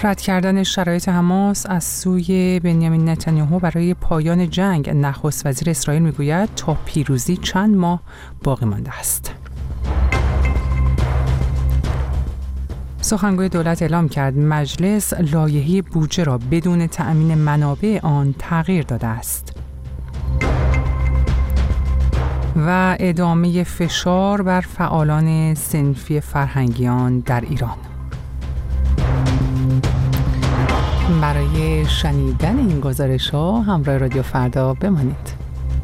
رد کردن شرایط حماس از سوی بنیامین نتانیاهو برای پایان جنگ، نخست وزیر اسرائیل میگوید تا پیروزی چند ماه باقی مانده است. سخنگوی دولت اعلام کرد مجلس لایحه بودجه را بدون تأمین منابع آن تغییر داده است. و ادامه فشار بر فعالان صنفی فرهنگیان در ایران. برای شنیدن این گزارش‌ها همراه رادیو فردا بمانید.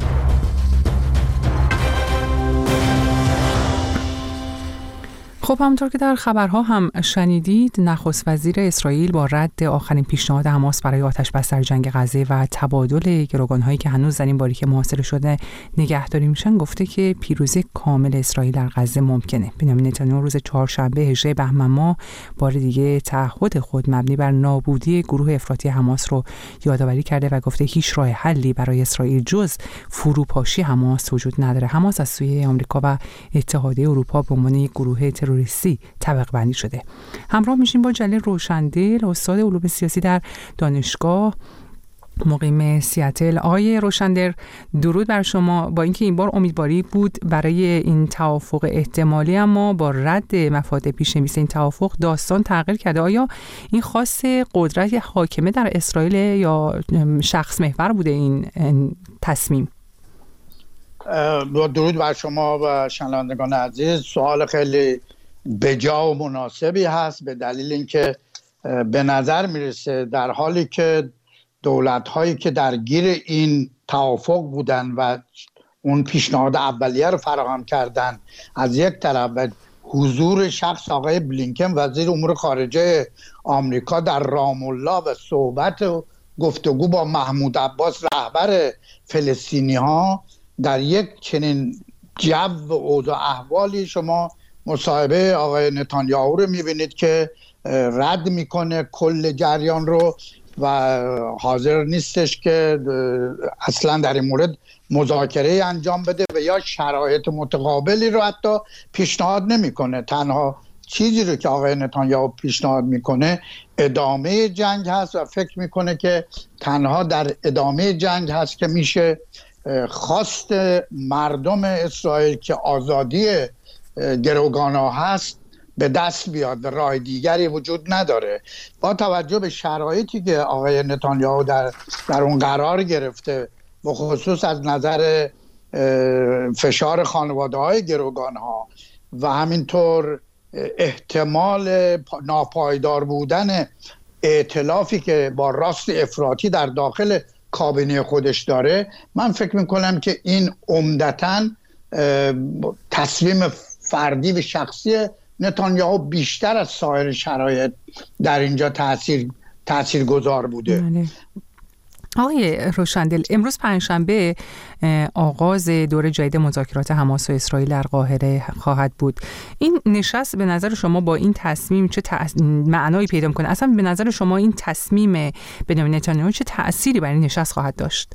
خب همونطور که در خبرها هم شنیدید، نخست وزیر اسرائیل با رد آخرین پیشنهاد حماس برای آتش‌بس در جنگ غزه و تبادل گروگان‌هایی که هنوز در این باریکه محاصره شده نگهداری میشن، گفته که پیروزی کامل اسرائیل در غزه ممکنه. بنیامین نتانیاهو روز چهارشنبه 18 بهمن ماه بار دیگه تعهد خود مبنی بر نابودی گروه افراطی حماس رو یادآوری کرده و گفته هیچ راه حلی برای اسرائیل جز فروپاشی حماس وجود نداره. حماس از سوی آمریکا و اتحادیه اروپا به عنوان یک گروه تروریستی طبقه بندی شده. همراه میشیم با جلیل روشندل، استاد علوم سیاسی در دانشگاه مقیم سیاتل. آقای روشندل، درود بر شما. با اینکه این بار امیدواری بود برای این توافق احتمالی، اما با رد مفاد پیش‌نویس این توافق داستان تغییر کرده. آیا این خاص قدرت حاکمه در اسرائیل یا شخص محور بوده این تصمیم؟ درود بر شما و شنوندگان عزیز. سوال خیلی بجا و مناسبی هست، به دلیل اینکه به نظر میرسه در حالی که دولت‌هایی که درگیر این توافق بودن و اون پیشنهاد اولیه رو فراهم کردن از یک طرف و حضور شخص آقای بلینکن وزیر امور خارجه آمریکا در رام الله و صحبت و گفتگو با محمود عباس رهبر فلسطینی‌ها در یک چنین جو و اوضاع احوالی، شما مصاحبه آقای نتانیاهو رو میبینید که رد میکنه کل جریان رو و حاضر نیستش که اصلا در این مورد مذاکره انجام بده و یا شرایط متقابلی رو حتی پیشنهاد نمیکنه. تنها چیزی رو که آقای نتانیاهو پیشنهاد میکنه ادامه جنگ هست و فکر میکنه که تنها در ادامه جنگ هست که میشه خواست مردم اسرائیل که آزادی گروگان‌ها هست به دست بیاد. راه دیگری وجود نداره. با توجه به شرایطی که آقای نتانیاهو در اون قرار گرفته، به خصوص از نظر فشار خانواده‌های گروگان‌ها و همینطور احتمال ناپایدار بودن ائتلافی که با راست افراطی در داخل کابینه خودش داره، من فکر میکنم که این عمدتاً تصمیم فردی و شخصی نتانیاهو بیشتر از سایر شرایط در اینجا تاثیرگذار بوده. آقای روشندل، امروز پنجشنبه آغاز دور جدید مذاکرات حماس و اسرائیل در قاهره خواهد بود. این نشست به نظر شما با این تصمیم چه معنایی پیدا می‌کنه؟ اصلا به نظر شما این تصمیم بنیامین نتانیاهو چه تأثیری بر این نشست خواهد داشت؟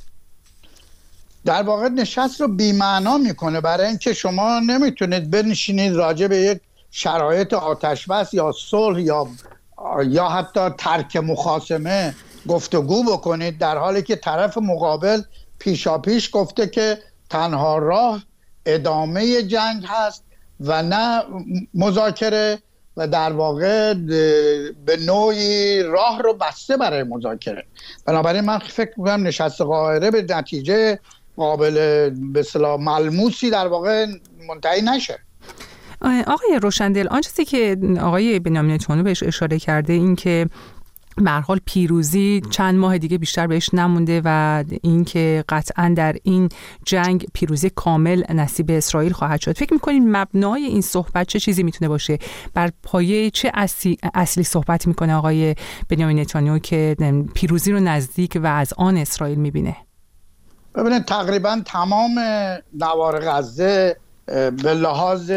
در واقع نشست رو بی‌معنا میکنه، برای اینکه شما نمیتونید بنشینید راجع به یک شرایط آتش‌بس یا صلح یا حتی ترک مخاصمه گفتگو بکنید، در حالی که طرف مقابل پیشاپیش گفته که تنها راه ادامه جنگ هست و نه مذاکره، و در واقع به نوعی راه رو بسته برای مذاکره. بنابراین من فکر می‌کنم نشست قاهره به نتیجه قابل به اصطلاح ملموسی در واقع منتهی نشه. آقای روشندل، آن چیزی که آقای بنیامین نتانیاهو بهش اشاره کرده این که به هر حال پیروزی چند ماه دیگه بیشتر بهش نمونده و اینکه قطعاً در این جنگ پیروزی کامل نصیب اسرائیل خواهد شد، فکر می‌کنید مبنای این صحبت چه چیزی میتونه باشه؟ بر پایه چه اصلی صحبت میکنه آقای بنیامین نتانیاهو که پیروزی رو نزدیک و از آن اسرائیل میبینه؟ ببینید تقریباً تمام نوار غزه به لحاظ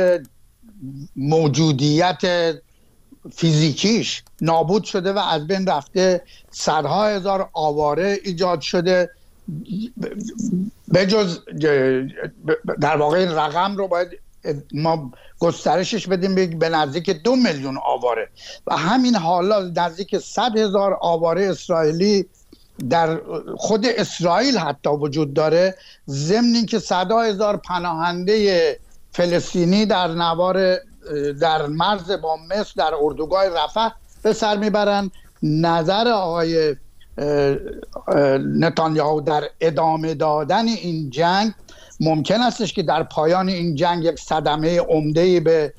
موجودیت فیزیکیش نابود شده و از بین رفته. صدها هزار آواره ایجاد شده. بجز در واقع این رقم رو باید ما گسترشش بدیم به نزدیک 2 میلیون آواره و همین حالا نزدیک 100,000 آواره اسرائیلی در خود اسرائیل حتی وجود داره، ضمن اینکه 100,000 پناهنده فلسطینی در مرز با مصر در اردوگاه رفح به سر میبرن. نظر آقای نتانیاهو در ادامه دادن این جنگ ممکن استش که در پایان این جنگ یک صدمه عمده‌ای به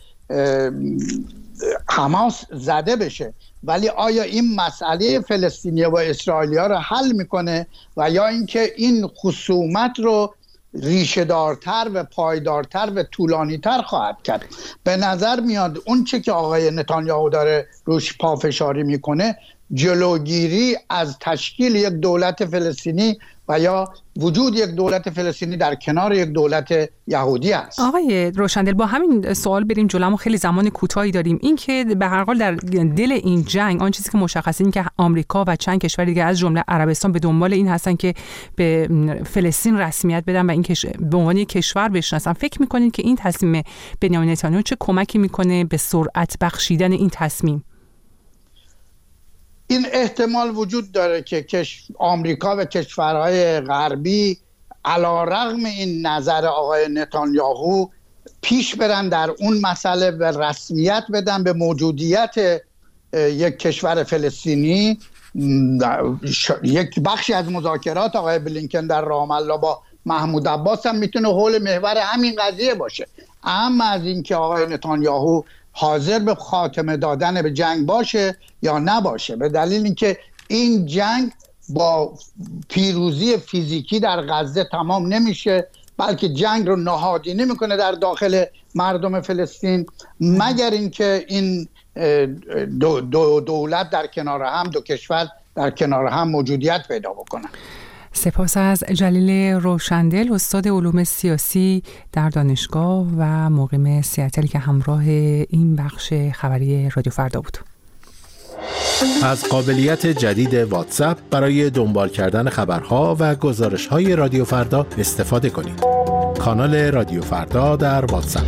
حماس زده بشه، ولی آیا این مسئله فلسطینی و اسرائیلی‌ها رو حل میکنه و یا اینکه این خصومت رو ریشه دارتر و پایدارتر و طولانی‌تر خواهد کرد؟ به نظر میاد اون چه که آقای نتانیاهو داره روش پافشاری میکنه جلوگیری از تشکیل یک دولت فلسطینی و یا وجود یک دولت فلسطینی در کنار یک دولت یهودی است. آقای روشندل، با همین سوال بریم جلو، ما خیلی زمان کوتاهی داریم. این که به هر حال در دل این جنگ آن چیزی که مشخصه این که آمریکا و چند کشور دیگه از جمله عربستان به دنبال این هستن که به فلسطین رسمیت بدن و این به عنوان یک کشور بشناسن. فکر می‌کنید که این تصمیم بنیامین نتانیاهو چه کمکی می‌کنه به سرعت بخشیدن این تصمیم؟ این احتمال وجود داره که آمریکا و کشورهای غربی علیرغم این نظر آقای نتانیاهو پیش برن در اون مسئله و رسمیت بدن به موجودیت یک کشور فلسطینی. یک بخشی از مذاکرات آقای بلینکن در رام الله با محمود عباس هم میتونه حول محور همین قضیه باشه. اما از اینکه آقای نتانیاهو حاضر به خاتمه دادن به جنگ باشه یا نباشه، به دلیل اینکه این جنگ با پیروزی فیزیکی در غزه تمام نمیشه، بلکه جنگ رو نهادینه میکنه در داخل مردم فلسطین، مگر اینکه این دو دولت در کنار هم، دو کشور در کنار هم موجودیت پیدا بکنن. سپاس از جلیل روشندل، استاد علوم سیاسی در دانشگاه و مقیم سیاتل که همراه این بخش خبری رادیو فردا بود. از قابلیت جدید واتساپ برای دنبال کردن خبرها و گزارش‌های رادیو فردا استفاده کنید. کانال رادیو فردا در واتساپ.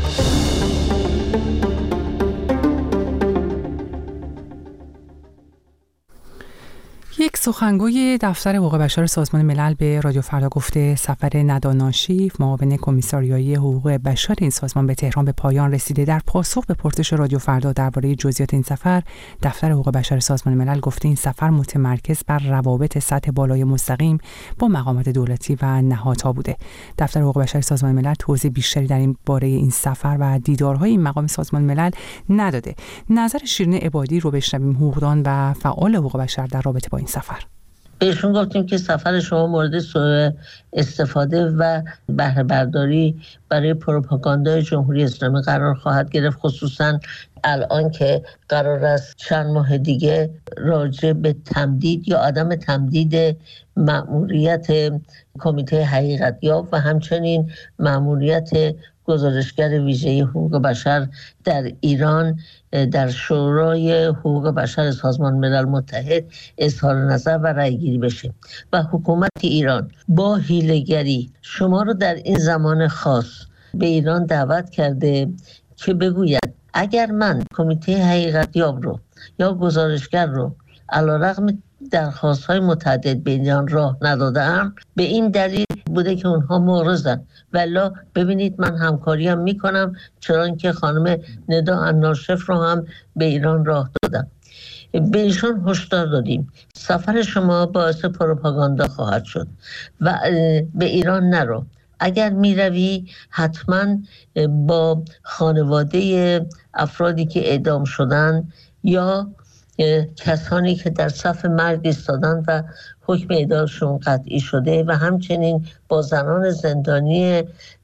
یک سخنگوی دفتر حقوق بشر سازمان ملل به رادیو فردا گفته سفر ندا ناشیف، معاون کمیساریایی حقوق بشر این سازمان به تهران به پایان رسیده. در پاسخ به پرسش رادیو فردا درباره جزئیات این سفر، دفتر حقوق بشر سازمان ملل گفته این سفر متمرکز بر روابط سطح بالای مستقیم با مقامات دولتی و نهادها بوده. دفتر حقوق بشر سازمان ملل توضیح بیشتری در این باره این سفر و دیدارهای این مقام سازمان ملل نداده. نظر شیرین عبادی رو بشنویم، حقوقدان و فعال حقوق بشر در رابطه با این سفر. بهشون گفتیم که سفر شما مورد سوء استفاده و بهره برداری برای پروپاگاندای جمهوری اسلامی قرار خواهد گرفت، خصوصا الان که قرار است چند ماه دیگه راجع به تمدید یا عدم تمدید مأموریت کمیته حقیقتیاب و همچنین مأموریت گزارشگر ویژه حقوق بشر در ایران در شورای حقوق بشر سازمان ملل متحد اظهار نظر و رأی گیری بشه و حکومت ایران با حیله‌گری شما رو در این زمان خاص به ایران دعوت کرده که بگوید اگر من کمیته حقیقتیاب رو یا گزارشگر رو علیرغم درخواست‌های متعدد به ایران راه ندادم، به این دلیل بوده که اونها معرضن، والا ببینید من همکاری هم میکنم، چرا که خانم ندا الناشف رو هم به ایران راه دادم. به ایشون هشدار دادیم سفر شما باعث پروپاگاندا خواهد شد و به ایران نرو. اگر میروی حتما با خانواده افرادی که اعدام شدن یا کسانی که در صف مرگ ایستادن و حکم اعدامشون قطعی شده و همچنین با زنان زندانی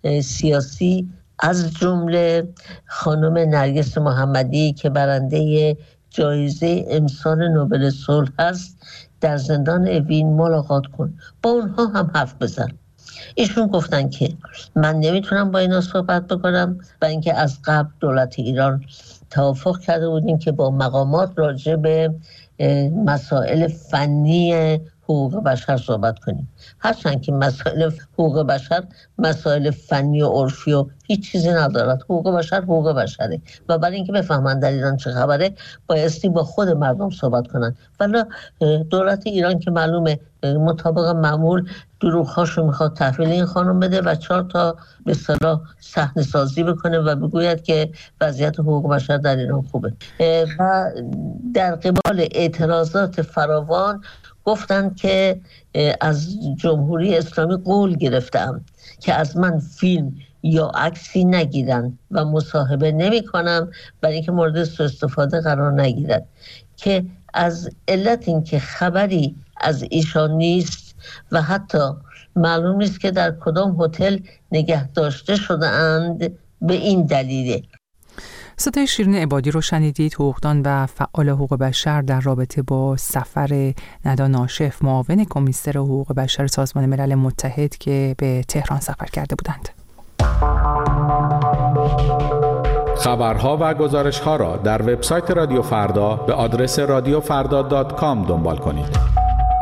سیاسی از جمله خانم نرگس محمدی که برنده جایزه امسال نوبل صلح هست در زندان اوین ملاقات کن، با اونها هم حرف بزن. ایشون گفتن که من نمیتونم با اینا صحبت بکنم و اینکه از قبل دولت ایران توافق کرده بودیم که با مقامات راجع به مسائل فنی حقوق بشر صحبت کنیم. هرچند که مسائل حقوق بشر مسائل فنی و عرفی و هیچ چیزی ندارد. حقوق بشر حقوق بشره و برای اینکه بفهمن در ایران چه خبره بایستی با خود مردم صحبت کنن. ولی دولت ایران که معلومه مطابق معمول دروغ‌هاشو میخواد تحویل این خانم بده و 4 تا به اصطلاح صحنه سازی بکنه و بگوید که وضعیت حقوق بشر در ایران خوبه و در قبال اعتراضات فراوان گفتن که از جمهوری اسلامی قول گرفتم که از من فیلم یا عکسی نگیرن و مصاحبه نمی کنم برای اینکه مورد سوء استفاده قرار نگیرد، که از علت این که خبری از ایشان نیست و حتی معلوم نیست که در کدام هتل نگه داشته شده اند به این دلیله. صدای شیرین عبادی رو شنیدید، حقوقدان و فعال حقوق بشر در رابطه با سفر ندا ناشف، معاون کمیسر حقوق بشر سازمان ملل متحد که به تهران سفر کرده بودند. خبرها و گزارش‌ها را در وبسایت رادیو فردا به آدرس radiofarda.com دنبال کنید.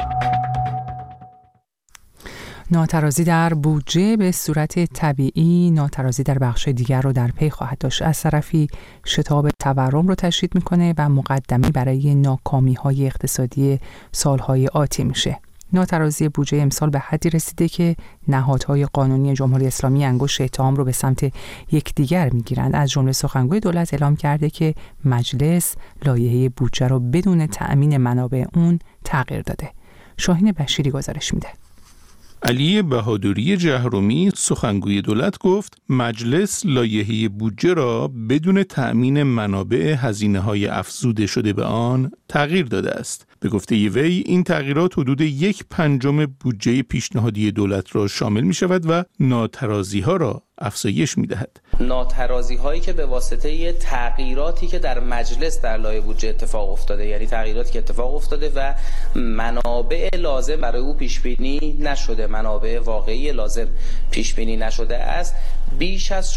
ناترازی در بودجه به صورت طبیعی ناترازی در بخش دیگر رو در پی خواهد داشت. از طرفی شتاب تورم رو تشدید میکنه و مقدمه برای ناکامی‌های اقتصادی سالهای آتی میشه. ناترازی بودجه امسال به حدی رسیده که نهادهای قانونی جمهوری اسلامی انگشت اتهام رو به سمت یکدیگر میگیرند. از جمله سخنگوی دولت اعلام کرده که مجلس لایحه بودجه رو بدون تأمین منابع اون تغییر داده. شاهین بشیری گزارش میده. علی بهادری جهرومی سخنگوی دولت گفت مجلس لایحه بودجه را بدون تأمین منابع هزینه‌های افزوده شده به آن تغییر داده است. به گفته وی این تغییرات حدود 1/5 بودجه پیشنهادی دولت را شامل می شود و ناترازی‌ها را افزایش می دهد. ناترازی‌هایی که به واسطه تغییراتی که در مجلس در لایحه بودجه اتفاق افتاده، یعنی تغییراتی که اتفاق افتاده و منابع لازم برای او پیش بینی نشده، منابع واقعی لازم پیش بینی نشده است، بیش از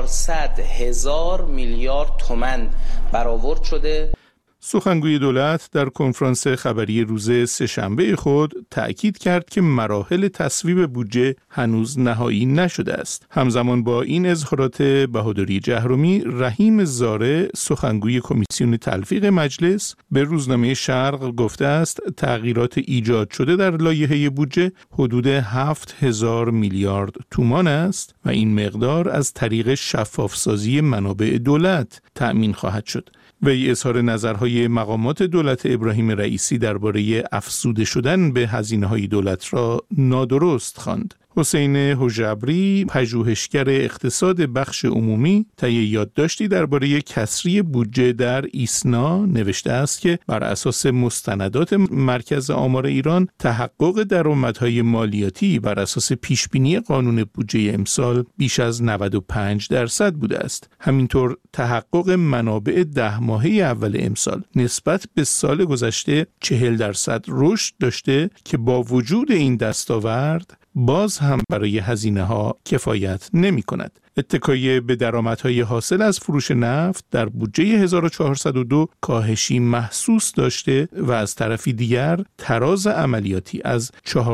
400,000 میلیارد تومان برآورد شده. سخنگوی دولت در کنفرانس خبری روز سه‌شنبه خود تأکید کرد که مراحل تصویب بودجه هنوز نهایی نشده است. همزمان با این اظهارات بهادری جهرومی، رحیم زاره سخنگوی کمیسیون تلفیق مجلس به روزنامه شرق گفته است تغییرات ایجاد شده در لایحه بودجه حدود 7,000 میلیارد تومان است و این مقدار از طریق شفافسازی منابع دولت تأمین خواهد شد. وی اظهار نظرهای مقامات دولت ابراهیم رئیسی درباره افزوده شدن به هزینه‌های دولت را نادرست خواند. حسین حجبری پژوهشگر اقتصاد بخش عمومی طی یادداشتی درباره کسری بودجه در ایسنا نوشته است که بر اساس مستندات مرکز آمار ایران تحقق درآمدهای مالیاتی بر اساس پیشبینی قانون بودجه امسال بیش از 95% بوده است. همینطور تحقق منابع 10 ماهه اول امسال نسبت به سال گذشته 40% رشد داشته که با وجود این دستاورد باز هم برای هزینه‌ها کفایت نمی‌کند. اتکای به درآمدهای حاصل از فروش نفت در بودجه 1402 کاهشی محسوس داشته و از طرفی دیگر تراز عملیاتی از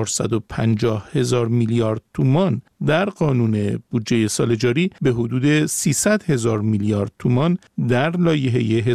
450,000 میلیارد تومان در قانون بودجه سال جاری به حدود 300,000 میلیارد تومان در لایحه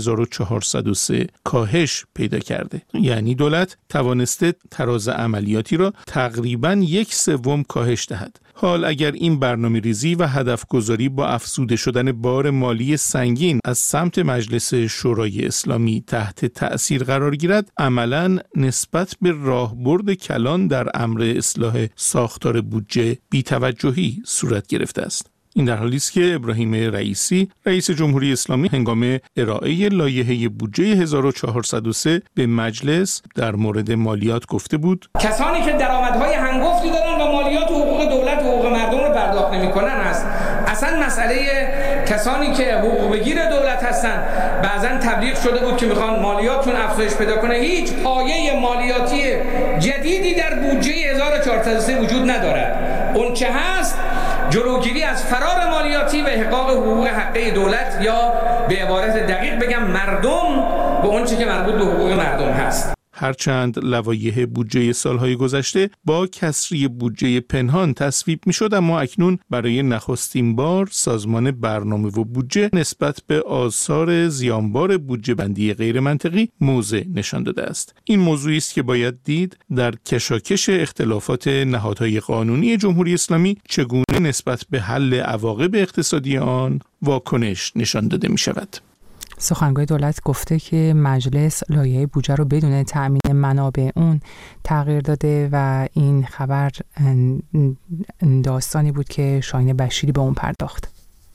1403 کاهش پیدا کرده. یعنی دولت توانسته تراز عملیاتی را تقریباً 1/3 کاهش دهد. حال اگر این برنامه‌ریزی و هدفگذاری با افزوده شدن بار مالی سنگین از سمت مجلس شورای اسلامی تحت تأثیر قرار گیرد، عملاً نسبت به راهبرد کلان در امر اصلاح ساختار بودجه بی‌توجهی صورت گرفته است. این در حالی است که ابراهیم رئیسی رئیس جمهوری اسلامی هنگام ارائه لایحه بودجه 1403 به مجلس در مورد مالیات گفته بود کسانی که درآمدهای هنگفتی دارن و مالیات و حقوق دولت و حقوق مردم رو پرداخت نمی‌کنن است. اصلا مسئله کسانی که حقوق بگیر دولت هستن بعضن تبلیغ شده بود که میخوان مالیاتشون افزایش پیدا کنه. هیچ پایه مالیاتی جدیدی در بودجه 1403 وجود ندارد. اون چه هست جلوگیری از فرار مالیاتی و احقاق حقوق حقه دولت، یا به عبارت دقیق بگم مردم، به اون چه که مربوط به حقوق مردم هست. هرچند لوایح بودجه سالهای گذشته با کسری بودجه پنهان تصویب میشد، اما اکنون برای نخستین بار سازمان برنامه و بودجه نسبت به آثار زیانبار بودجه بندی غیر منطقی موضع نشان داده است. این موضوعی است که باید دید در کشاکش اختلافات نهادهای قانونی جمهوری اسلامی چگونه نسبت به حل عواقب اقتصادی آن واکنش نشان داده می شود. سخنگوی دولت گفته که مجلس لایحه بودجه رو بدون تأمین منابع اون تغییر داده و این خبر داستانی بود که شاهین بشیری به اون پرداخت.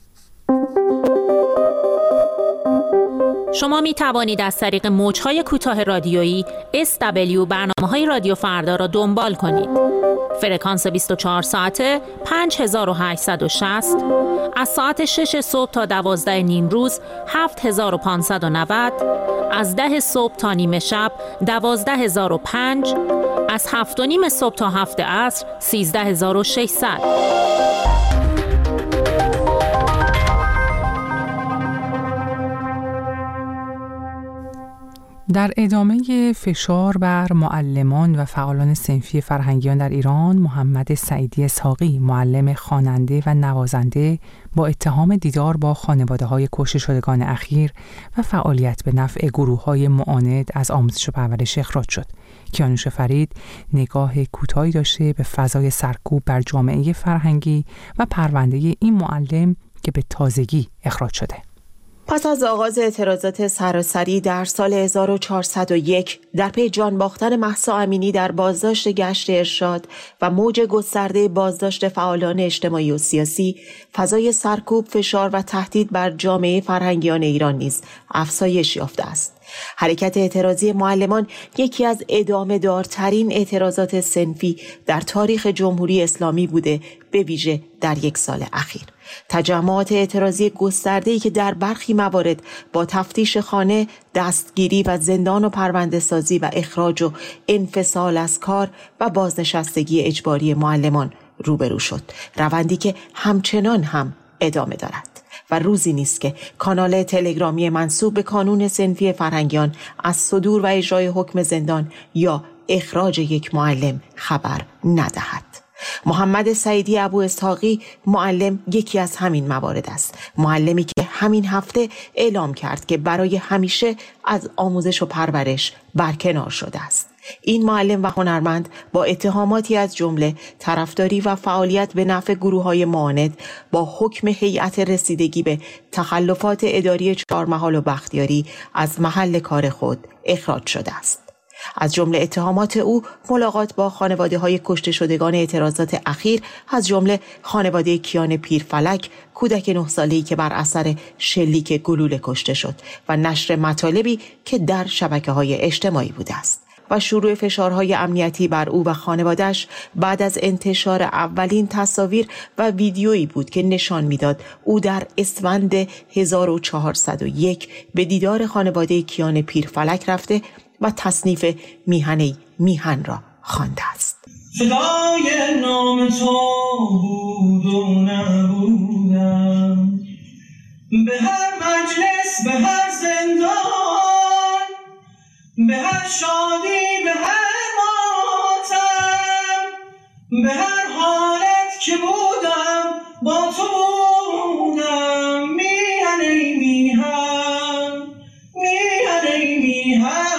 شما می توانید از طریق موج‌های کوتاه رادیویی SW برنامه‌های رادیو فردا را دنبال کنید. فرکانس 24 ساعته 5860، از ساعت 6 صبح تا 12 نیم روز 7590، از 10 صبح تا نیمه شب 12005، از 7 و نیم صبح تا 7 عصر 13600. در ادامه فشار بر معلمان و فعالان صنفی فرهنگیان در ایران، محمد سعیدی اسحاقی، معلم خواننده و نوازنده، با اتهام دیدار با خانواده‌های کشته شدگان اخیر و فعالیت به نفع گروه‌های معاند از آموزش و پرورش اخراج شد. کیانوش فرید نگاه کوتاهی داشته به فضای سرکوب بر جامعه فرهنگی و پرونده این معلم که به تازگی اخراج شده. پس از آغاز اعتراضات سراسری در سال 1401 در پی جان باختن مهسا امینی در بازداشت گشت ارشاد و موج گسترده بازداشت فعالان اجتماعی و سیاسی، فضای سرکوب، فشار و تهدید بر جامعه فرهنگیان ایران نیز افزایش یافته است. حرکت اعتراضی معلمان یکی از ادامه دارترین اعتراضات صنفی در تاریخ جمهوری اسلامی بوده، به ویژه در یک سال اخیر. تجمعات اعتراضی گسترده‌ای که در برخی موارد با تفتیش خانه، دستگیری و زندان و پرونده سازی و اخراج و انفصال از کار و بازنشستگی اجباری معلمان روبرو شد، روندی که همچنان هم ادامه دارد. و روزی نیست که کانال تلگرامی منسوب به کانون صنفی فرهنگیان از صدور و اجرای حکم زندان یا اخراج یک معلم خبر ندهد. محمد سعیدی ابو اسحاقی، معلم، یکی از همین موارد است. معلمی که همین هفته اعلام کرد که برای همیشه از آموزش و پرورش برکنار شده است. این معلم و هنرمند با اتهاماتی از جمله طرفداری و فعالیت به نفع گروه‌های معاند با حکم هیئت رسیدگی به تخلفات اداری 4 محال و بختیاری از محل کار خود اخراج شده است. از جمله اتهامات او ملاقات با خانواده‌های کشته شدگان اعتراضات اخیر، از جمله خانواده کیان پیرفلک، کودک 9 ساله‌ای که بر اثر شلیک گلوله کشته شد، و نشر مطالبی که در شبکه‌های اجتماعی بوده است و شروع فشارهای امنیتی بر او و خانواده‌اش بعد از انتشار اولین تصاویر و ویدیویی بود که نشان می‌داد او در اسفند 1401 به دیدار خانواده کیان پیرفلک رفته و تصنیف میهن را خوانده است. صدای نام تو بود و نبودم، به هر مجلس، به هر زندان، به هر شادی، به هر ماتم، به هر حالت که بودم با تو بودم. میهن ای میهن، میهن ای میهن.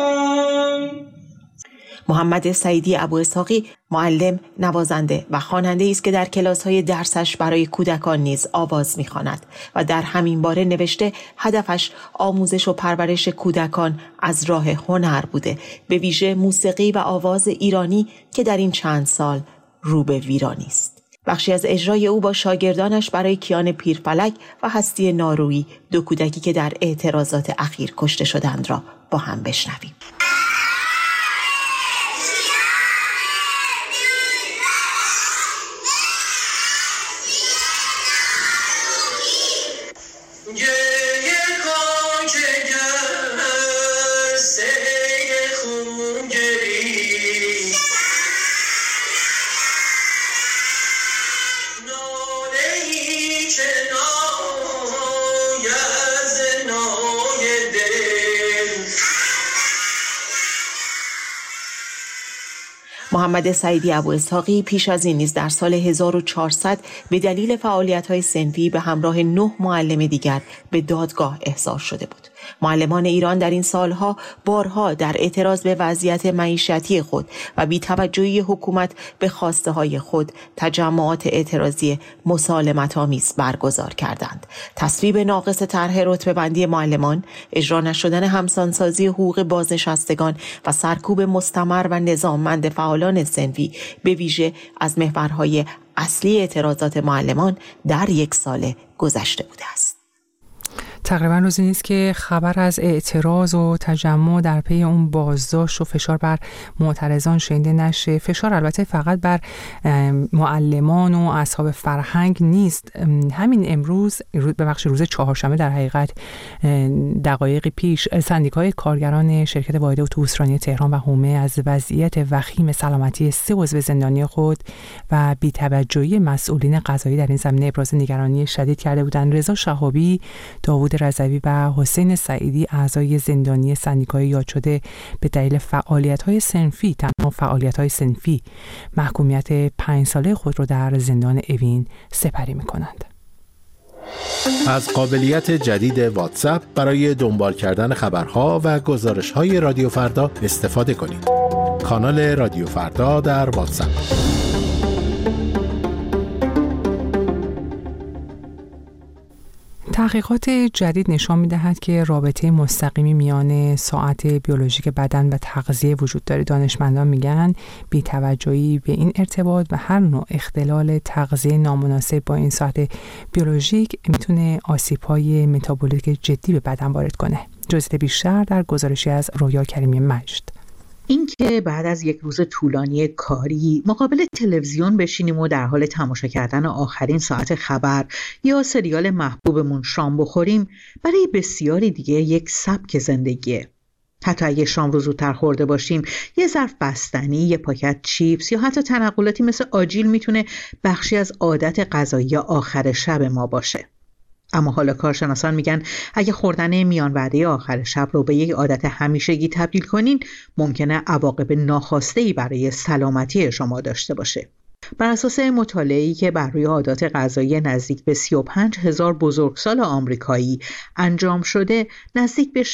محمد سعیدی ابو اسحاقی معلم، نوازنده و خواننده است که در کلاس‌های درسش برای کودکان نیز آواز می‌خواند و در همین باره نوشته هدفش آموزش و پرورش کودکان از راه هنر بوده، به ویژه موسیقی و آواز ایرانی که در این چند سال رو به ویرانی است. بخشی از اجرای او با شاگردانش برای کیان پیرفلک و هستی نارویی، 2 کودکی که در اعتراضات اخیر کشته شدند، را با هم بشنویم. محمد سعیدی ابواسحاقی پیش از این نیز در سال 1400 به دلیل فعالیت‌های صنفی به همراه 9 معلم دیگر به دادگاه احضار شده بود. معلمان ایران در این سالها بارها در اعتراض به وضعیت معیشتی خود و بی‌توجهی حکومت به خواسته‌های خود تجمعات اعتراضی مسالمت‌آمیز برگزار کردند. تصویب ناقص طرح رتبه‌بندی معلمان، اجرا نشدن همسانسازی حقوق بازنشستگان و سرکوب مستمر و نظاممند فعالان صنفی به ویژه از محورهای اصلی اعتراضات معلمان در یک سال گذشته بوده است. تقریبا روزی نیست که خبر از اعتراض و تجمع در پی اون بازداشت و فشار بر معترضان شنیده نشه. فشار البته فقط بر معلمان و اصحاب فرهنگ نیست. همین امروز روز چهارشنبه در حقیقت دقایقی پیش سندیکای کارگران شرکت واحد اتوبوسرانی تهران و حومه از وضعیت وخیم سلامتی 3 عضو زندانی خود و بی‌توجهی مسئولین قضایی در این زمینه ابراز نگرانی شدید کرده بودند. رضا شهابی، داوود رضوی و حسین سعیدی اعضای زندانی سندیکای یاد شده به دلیل فعالیت‌های صنفی، تنها فعالیت‌های صنفی، محکومیت 5 ساله خود را در زندان اوین سپری می‌کنند. از قابلیت جدید واتساپ برای دنبال کردن خبرها و گزارش‌های رادیو فردا استفاده کنید. کانال رادیو فردا در واتساپ. تحقیقات جدید نشان می‌دهد که رابطه مستقیمی میان ساعت بیولوژیک بدن و تغذیه وجود دارد. دانشمندان میگن بی‌توجهی به این ارتباط و هر نوع اختلال تغذیه نامناسب با این ساعت بیولوژیک میتونه آسیب‌های متابولیک جدی به بدن وارد کنه. جزئیات بیشتر در گزارشی از رویا کریمی مجد. این که بعد از یک روز طولانی کاری مقابل تلویزیون بشینیم و در حال تماشا کردن آخرین ساعت خبر یا سریال محبوبمون شام بخوریم، برای بسیاری دیگه یک سبک زندگیه. حتی اگه شام رو زودتر خورده باشیم، یه ظرف بستنی، یه پاکت چیپس یا حتی تنقلاتی مثل آجیل میتونه بخشی از عادت غذایی آخر شب ما باشه. اما حالا کارشناسان میگن اگه خوردن میان وعده آخر شب رو به یک عادت همیشگی تبدیل کنین، ممکنه عواقب ناخواسته برای سلامتی شما داشته باشه. بر اساس مطالعه‌ای که بر روی عادات غذایی نزدیک به 35,000 بزرگسال آمریکایی انجام شده، نزدیک به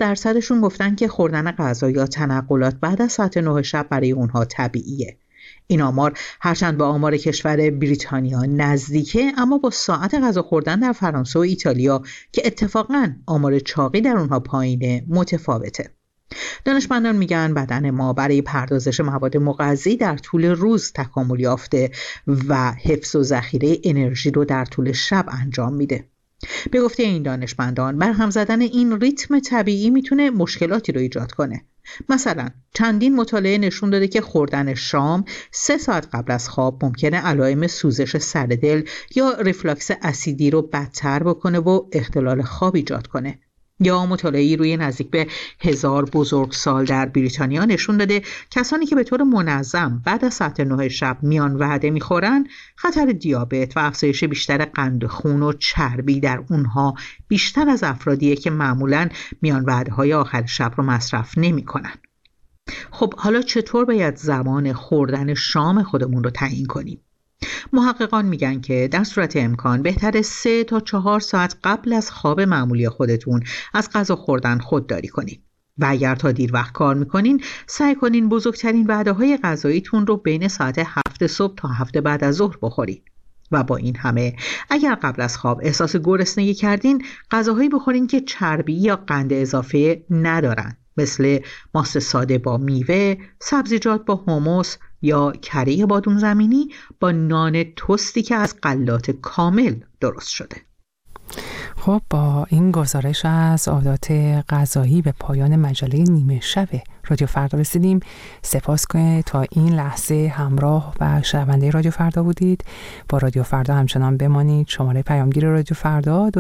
60% گفتن که خوردن غذا یا تنقلات بعد از ساعت 9 شب برای اونها طبیعیه. این آمار هرچند با آمار کشور بریتانیا نزدیکه، اما با ساعت غذا خوردن در فرانسه و ایتالیا که اتفاقاً آمار چاقی در اونها پایینه متفاوته. دانشمندان میگن بدن ما برای پردازش مواد مغذی در طول روز تکامل یافته و حفظ و ذخیره انرژی رو در طول شب انجام میده. به گفته این دانشمندان، برهم زدن این ریتم طبیعی میتونه مشکلاتی رو ایجاد کنه. مثلا چندین مطالعه نشون داده که خوردن شام 3 ساعت قبل از خواب ممکنه علائم سوزش سر دل یا ریفلاکس اسیدی رو بدتر بکنه و اختلال خواب ایجاد کنه. یا مطالعه‌ای روی نزدیک به 1000 بزرگسال در بریتانیا نشون داده کسانی که به طور منظم بعد از ساعت 9 شب میان وعده میخورن، خطر دیابت و افزایش بیشتر قند خون و چربی در اونها بیشتر از افرادیه که معمولاً میان وعده‌های آخر شب رو مصرف نمی‌کنن. خب حالا چطور باید زمان خوردن شام خودمون رو تعیین کنیم؟ محققان میگن که در صورت امکان بهتره 3 تا 4 ساعت قبل از خواب معمولی خودتون از غذا خوردن خودداری کنین. و اگر تا دیر وقت کار میکنین، سعی کنین بزرگترین وعده‌های غذاییتون رو بین ساعت 7 صبح تا 7 بعد از ظهر بخورین. و با این همه، اگر قبل از خواب احساس گرسنگی کردین، غذاهایی بخورین که چربی یا قند اضافه ندارن، مثل ماست ساده با میوه، سبزیجات با حمص یا کره بادوم زمینی با نان توستی که از غلات کامل درست شده. خب با این گزارش از عادات غذایی به پایان مجله نیمه شب رادیو فردا رسیدیم. سپاس که تا این لحظه همراه و شنونده رادیو فردا بودید. با رادیو فردا همچنان بمانید. شماره پیامگیر رادیو فردا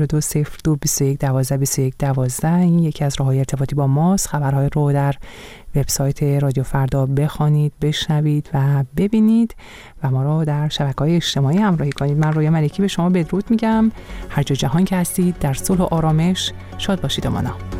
20420221122112. این یکی از راه‌های ارتباطی با ماست. خبرهای رو در وبسایت رادیو فردا بخوانید، بشنوید و ببینید و ما رو در شبکه‌های اجتماعی همراهی کنید. من رویا ملکی به شما بدرود میگم. هر جا جهان که هستید در صلح و آرامش شاد باشید و مانا.